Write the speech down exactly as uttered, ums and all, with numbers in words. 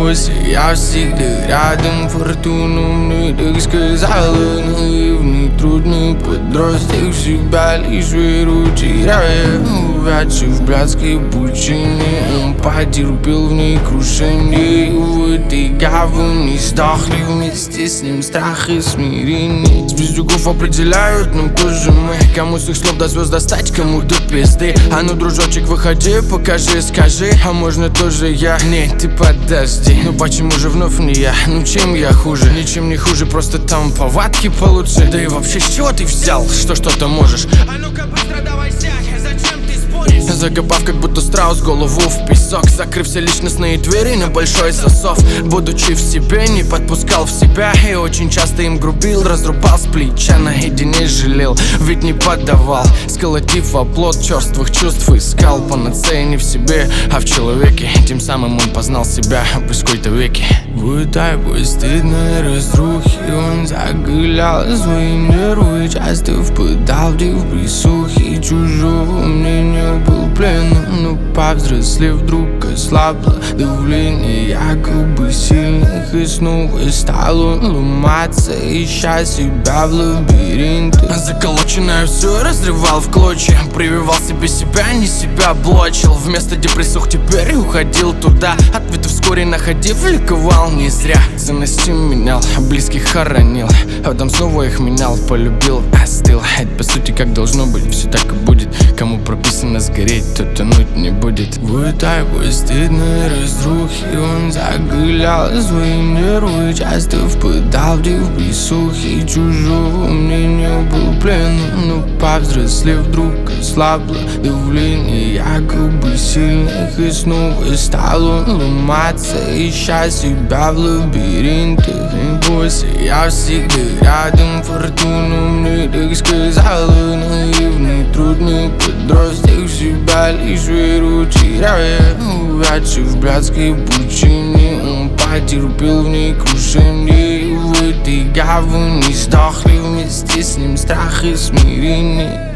бойся, я всегда рядом. Фортуна мне так сказала. Наивный, трудный подросток, всегда лишь веру теряя. Увядший в блядской пучине, он потерпел в ней крушение. В этой гавани сдохли вместе с ним страх и смирение. Звездюков определяют нам тоже мы. Кому с их слов до звезд достать, кому до пизды. А ну, дружочек, выходи, покажи, скажи. А можно тоже я? Нет, ты подожди. Ну почему же вновь не я? Ну чем я хуже? Ничем не хуже, просто там повадки получше. Да и вообще, с чего ты взял, что что-то можешь? А ну-ка быстро давай сядь, зачем ты споришь? Закопав как будто страус голову в песок, закрыв все личностные двери на большой засов. Будучи в себе, не подпускал в себя и очень часто им грубил, разрубал с плеча, наедине жалел, ведь не поддавал. Сколотив оплот черствых чувств, искал панацеи не в себе, а в человеке. Тем самым он познал себя в какой-то веке. В такой стыдной разрухе он загулял свои нервы, часто впадал в присухи. Чужого мнения был пленным, но повзрослев вдруг ослабло давление якобы сильных, и снова стал он ломаться, ища себя в лабиринтах. Заколоченное все разрывал в клочья, прививал себе себя, не себя блочил. Вместо депрессух теперь уходил туда, ответы вскоре находив, ликовал не зря. Ценности менял, близких хоронил, а потом снова их менял, полюбил, остыл. Это по сути как должно быть, все так и будет. Кому прописано сгореть, тот тонуть не будет. В такой стыдной разрухе он загулял свои нервы, часто впадал в присухи. Чужого мнения был пленным, но повзрослев вдруг ослабло давление якобы сильных, и снова стал он ломаться, ища себя в лабиринтах. Не бойся, я всегда рядом. Фортуна мне так сказала. Наивный, трудный подросток, всегда лишь веру теряя. Увядший в блядской пучине, он потерпел в ней крушение. В этой гавани сдохли вместе с ним страх и смирение.